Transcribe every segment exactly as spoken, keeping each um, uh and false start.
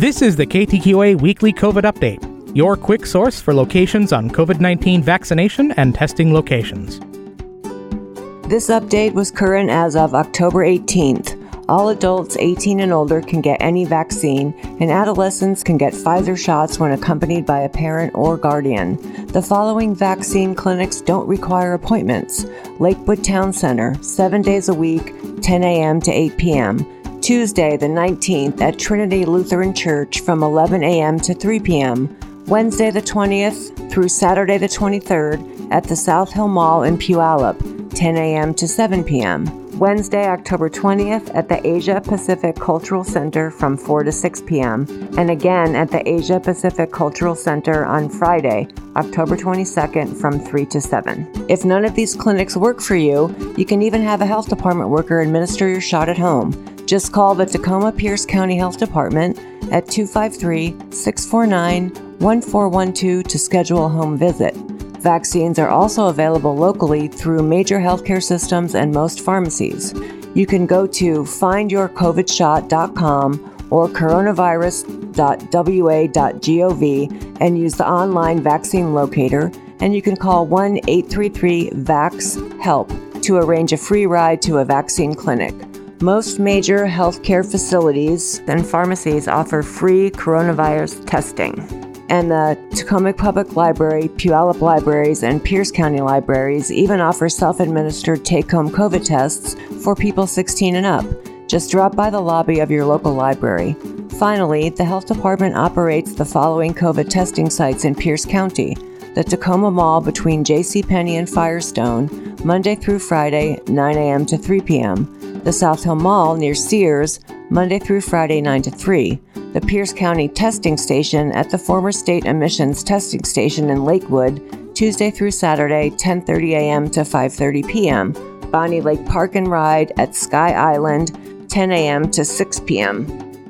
This is the K T Q A Weekly COVID Update, your quick source for locations on COVID nineteen vaccination and testing locations. This update was current as of October eighteenth. All adults eighteen and older can get any vaccine, and adolescents can get Pfizer shots when accompanied by a parent or guardian. The following vaccine clinics don't require appointments: Lakewood Town Center, seven days a week, ten a.m. to eight p.m. Tuesday the nineteenth at Trinity Lutheran Church from eleven a.m. to three p.m. Wednesday the twentieth through Saturday the twenty-third at the South Hill Mall in Puyallup, ten a.m. to seven p.m. Wednesday, October twentieth at the Asia Pacific Cultural Center from four to six p.m. and again at the Asia Pacific Cultural Center on Friday, October twenty-second from three to seven. If none of these clinics work for you, you can even have a health department worker administer your shot at home. Just call the Tacoma Pierce County Health Department at two five three, six four nine, one four one two to schedule a home visit. Vaccines are also available locally through major healthcare systems and most pharmacies. You can go to find your covid shot dot com or coronavirus dot w a dot gov and use the online vaccine locator, and you can call one eight three three vax help to arrange a free ride to a vaccine clinic. Most major healthcare facilities and pharmacies offer free coronavirus testing. And the Tacoma Public Library, Puyallup Libraries, and Pierce County Libraries even offer self-administered take-home COVID tests for people sixteen and up. Just drop by the lobby of your local library. Finally, the health department operates the following COVID testing sites in Pierce County: the Tacoma Mall between JCPenney and Firestone, Monday through Friday, nine a.m. to three p.m. The South Hill Mall near Sears, Monday through Friday, nine to three. The Pierce County Testing Station at the former State Emissions Testing Station in Lakewood, Tuesday through Saturday, ten thirty a.m. to five thirty p.m. Bonnie Lake Park and Ride at Sky Island, ten a.m. to six p.m.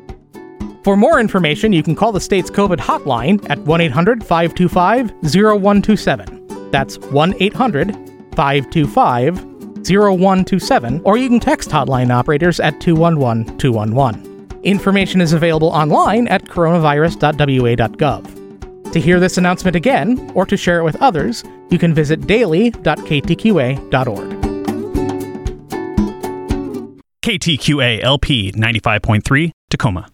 For more information, you can call the state's COVID hotline at one eight hundred, five two five, zero one two seven. That's one eight hundred, five two five, zero one two seven, or you can text hotline operators at two one one, two one one. Information is available online at coronavirus dot w a dot gov. To hear this announcement again, or to share it with others, you can visit daily dot k t q a dot org. K T Q A L P ninety-five point three, Tacoma.